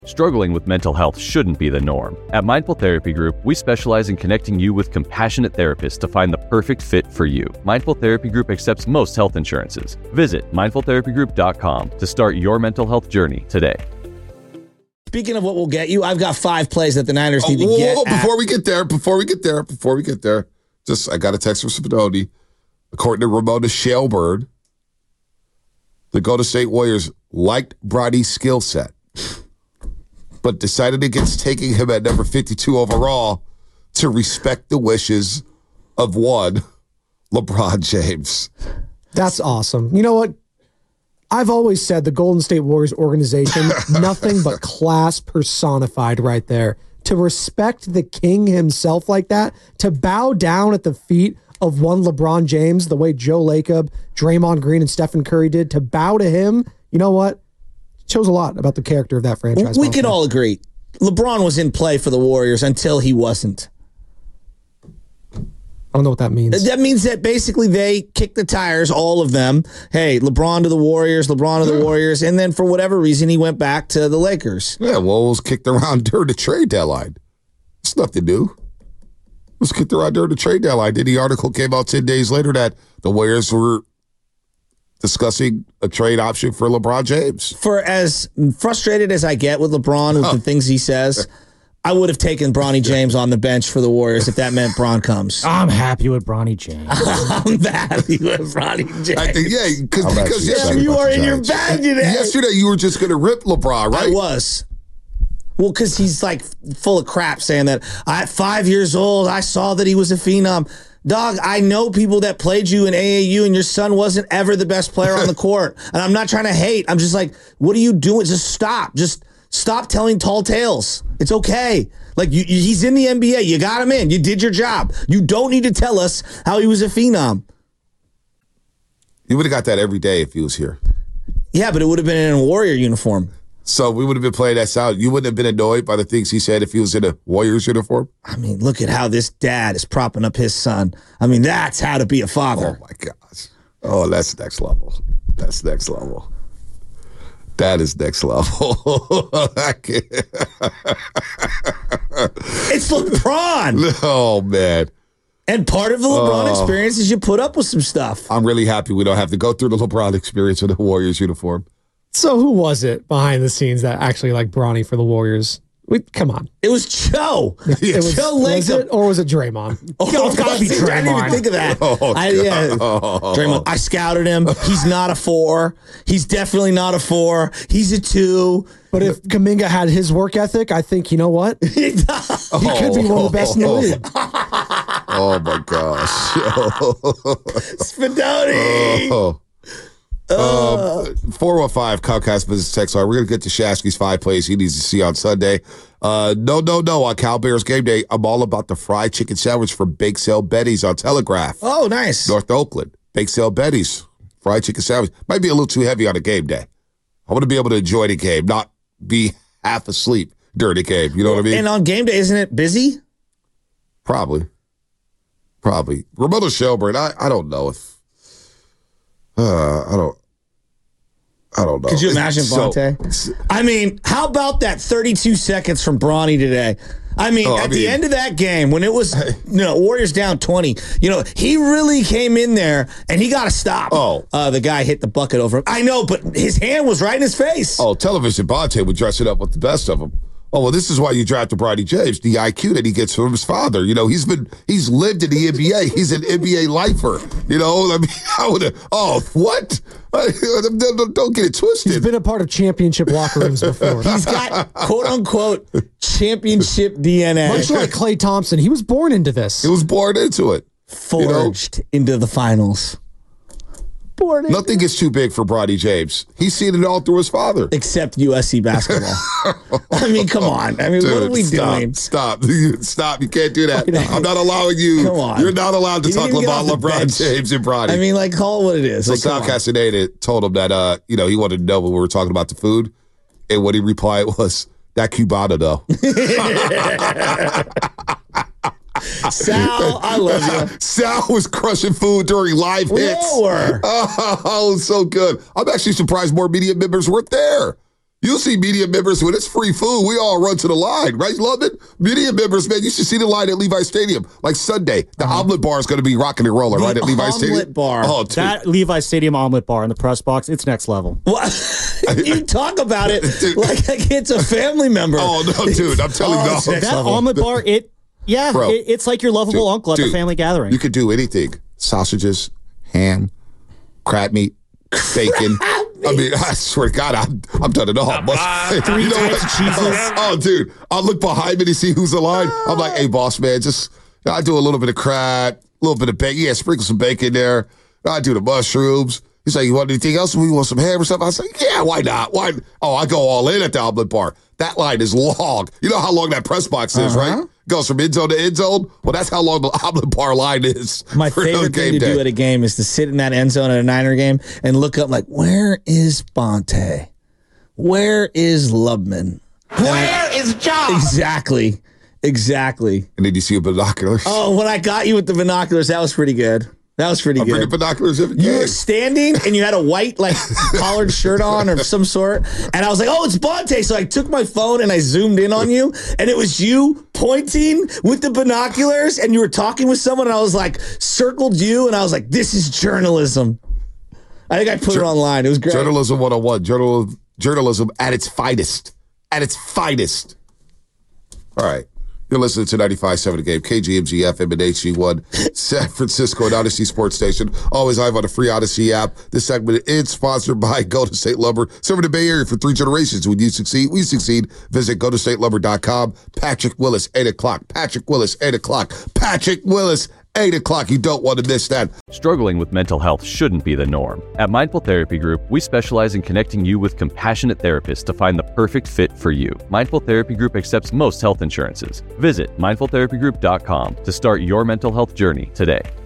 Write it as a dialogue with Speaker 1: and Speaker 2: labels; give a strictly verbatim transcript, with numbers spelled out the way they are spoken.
Speaker 1: Struggling with mental health shouldn't be the norm. At Mindful Therapy Group, we specialize in connecting you with compassionate therapists to find the perfect fit for you. Mindful Therapy Group accepts most health insurances. Visit mindful therapy group dot com to start your mental health journey today.
Speaker 2: Speaking of what will get you, I've got five plays that the Niners need
Speaker 3: oh,
Speaker 2: to
Speaker 3: whoa,
Speaker 2: get.
Speaker 3: whoa,
Speaker 2: at.
Speaker 3: Before we get there, before we get there, before we get there, just I got a text from Spinoni. According to Ramona Shelburne, the Golden State Warriors liked Bronny's skill set, but decided against taking him at number fifty-two overall to respect the wishes of one LeBron James.
Speaker 4: That's awesome. You know what? I've always said the Golden State Warriors organization, nothing but class personified right there. To respect the king himself like that, to bow down at the feet of one LeBron James, the way Joe Lacob, Draymond Green, and Stephen Curry did, to bow to him, you know what? It shows a lot about the character of that franchise.
Speaker 2: We can all agree. LeBron was in play for the Warriors until he wasn't.
Speaker 4: I don't know what that means.
Speaker 2: That means that basically they kicked the tires, all of them. Hey, LeBron to the Warriors, LeBron to the yeah. Warriors. And then for whatever reason, he went back to the Lakers.
Speaker 3: Yeah, well, it was kicked around during the trade deadline. It's nothing new. It was kicked around during the trade deadline. Then the article came out ten days later that the Warriors were discussing a trade option for LeBron James.
Speaker 2: For as frustrated as I get with LeBron with oh. the things he says, I would have taken Bronny James on the bench for the Warriors if that meant Bron comes.
Speaker 5: I'm happy with Bronny James.
Speaker 2: I'm happy with Bronny James.
Speaker 3: I think, yeah, because because yesterday
Speaker 2: you are in your bag today.
Speaker 3: Yesterday you were just going to rip LeBron, right?
Speaker 2: I was. Well, because he's like full of crap saying that at five years old, I saw that he was a phenom. Dog, I know people that played you in A A U and your son wasn't ever the best player on the court. And I'm not trying to hate. I'm just like, what are you doing? Just stop. Just stop telling tall tales. It's okay. Like, you, you, he's in the N B A. You got him in. You did your job. You don't need to tell us how he was a phenom.
Speaker 3: You would have got that every day if he was here.
Speaker 2: Yeah, but it would have been in a Warrior uniform.
Speaker 3: So we would have been playing that sound. You wouldn't have been annoyed by the things he said if he was in a Warriors uniform?
Speaker 2: I mean, look at how this dad is propping up his son. I mean, that's how to be a father.
Speaker 3: Oh, my gosh. Oh, that's next level. That's next level. That is next level.
Speaker 2: It's LeBron.
Speaker 3: Oh, man.
Speaker 2: And part of the LeBron
Speaker 3: oh.
Speaker 2: experience is you put up with some stuff.
Speaker 3: I'm really happy we don't have to go through the LeBron experience in the Warriors uniform.
Speaker 4: So who was it behind the scenes that actually liked Bronny for the Warriors? We, come on.
Speaker 2: It was Joe.
Speaker 4: It was, Joe was it, or was it Draymond?
Speaker 2: Oh, it's got to be Draymond. I didn't even think of that. Oh, I, yeah. Draymond. I scouted him. He's not a four. He's definitely not a four. He's a two.
Speaker 4: But if Kuminga had his work ethic, I think, you know what? he could be one of the best in the league.
Speaker 3: Oh, my gosh.
Speaker 2: Spinoni.
Speaker 3: Oh. Um, four one five Comcast Business Text Line. We're going to get to Shasky's five plays he needs to see on Sunday. Uh, no, no, no. On Cal Bears game day, I'm all about the fried chicken sandwich from Bake Sale Betty's on Telegraph.
Speaker 2: Oh, nice.
Speaker 3: North Oakland. Bake Sale Betty's. Fried chicken sandwich. Might be a little too heavy on a game day. I want to be able to enjoy the game, not be half asleep during the game. You know what I mean?
Speaker 2: And on game day, isn't it busy?
Speaker 3: Probably. Probably. Ramona Shelburne, I, I don't know if. Uh, I don't. I don't know.
Speaker 2: Could you imagine Bonte? So, I mean, how about that thirty-two seconds from Bronny today? I mean, oh, at I mean, the end of that game, when it was, you know, Warriors down twenty, you know, he really came in there and he got to stop.
Speaker 3: Oh.
Speaker 2: Uh, the guy hit the bucket over him. I know, but his hand was right in his face.
Speaker 3: Oh, television Bonte would dress it up with the best of them. Oh, well, this is why you drafted Bronny James, the I Q that he gets from his father. You know, he's been, he's lived in the N B A. He's an N B A lifer. You know, I mean, I would have, oh, what? Don't get it twisted.
Speaker 4: He's been a part of championship locker rooms before.
Speaker 2: He's got, quote unquote, championship D N A.
Speaker 4: Much like Klay Thompson, he was born into this.
Speaker 3: He was born into it.
Speaker 2: Forged you know? into the finals. Born
Speaker 3: Nothing gets too big for Bronny James. He's seen it all through his father.
Speaker 2: Except U S C basketball. I mean, come on. I mean, Dude, what are we
Speaker 3: stop,
Speaker 2: doing?
Speaker 3: Stop. Stop. You can't do that. I'm not allowing you.
Speaker 2: Come on.
Speaker 3: You're not allowed to you talk about LeBron bench. James and Bronny.
Speaker 2: I mean, like, call it what it is.
Speaker 3: So
Speaker 2: like,
Speaker 3: Sal Castaneda told him that, uh, you know, he wanted to know when we were talking about the food. And what he replied was, that Cubano, though.
Speaker 2: Sal, I love you.
Speaker 3: Sal was crushing food during live hits.
Speaker 2: Lower.
Speaker 3: Oh, so good. I'm actually surprised more media members weren't there. You'll see media members when it's free food. We all run to the line, right, Lubman? Media members, man, you should see the line at Levi Stadium. Like Sunday, the uh-huh. omelet bar is going to be rocking and rolling,
Speaker 2: the
Speaker 3: right, at Levi Stadium?
Speaker 2: Omelet bar.
Speaker 3: Oh, dude.
Speaker 5: That Levi Stadium omelet bar in the press box, it's next level.
Speaker 2: Well, you talk about it like it's a family member.
Speaker 3: Oh, no, dude, I'm telling
Speaker 2: oh,
Speaker 3: you. No.
Speaker 5: That
Speaker 2: level.
Speaker 5: omelet bar, it, yeah,
Speaker 3: Bro,
Speaker 5: it, it's like your lovable
Speaker 3: dude,
Speaker 5: uncle at
Speaker 3: dude,
Speaker 5: the family gathering.
Speaker 3: You could do anything. Sausages, ham, crab meat, bacon. I mean, I swear to God, I'm, I'm done it all. But,
Speaker 5: Three
Speaker 3: you know
Speaker 5: types
Speaker 3: what?
Speaker 5: of cheeses.
Speaker 3: Oh, dude, I'll look behind me to see who's alive. I'm like, hey, boss man, just, I do a little bit of crab, a little bit of bacon. Yeah, sprinkle some bacon there. I do the mushrooms. He's like, you want anything else? We want some ham or something? I was like, yeah, why not? Why? Oh, I go all in at the omelet bar. That line is long. You know how long that press box is, uh-huh. right? Goes from end zone to end zone. Well, that's how long the omelet bar line is.
Speaker 2: My favorite thing to day. do at a game is to sit in that end zone at a Niner game and look up like, where is Bonte? Where is Lubman?
Speaker 6: Where is John?
Speaker 2: Exactly. Exactly.
Speaker 3: And then you see your binoculars.
Speaker 2: Oh, when I got you with the binoculars, that was pretty good. That was pretty
Speaker 3: I
Speaker 2: good.
Speaker 3: bring the binoculars every
Speaker 2: You
Speaker 3: game.
Speaker 2: were standing and you had a white like collared shirt on or some sort, and I was like, "Oh, it's Bonte." So I took my phone and I zoomed in on you, and it was you pointing with the binoculars, and you were talking with someone, and I was like, circled you, and I was like, "This is journalism." I think I put Jur- it online. It was great.
Speaker 3: Journalism one oh one. Journal, journalism at its finest. At its finest. All right. You're listening to ninety-five point seven The Game, K G M G F M and H G one, San Francisco, and Odyssey Sports Station. Always live on the free Odyssey app. This segment is sponsored by Golden State Lumber. Serving the Bay Area for three generations. When you succeed, we succeed. Visit golden state lumber dot com. Patrick Willis, eight o'clock. Patrick Willis, eight o'clock. Patrick Willis, eight o'clock. You don't want to miss that.
Speaker 1: Struggling with mental health shouldn't be the norm. At Mindful Therapy Group, we specialize in connecting you with compassionate therapists to find the perfect fit for you. Mindful Therapy Group accepts most health insurances. Visit mindful therapy group dot com to start your mental health journey today.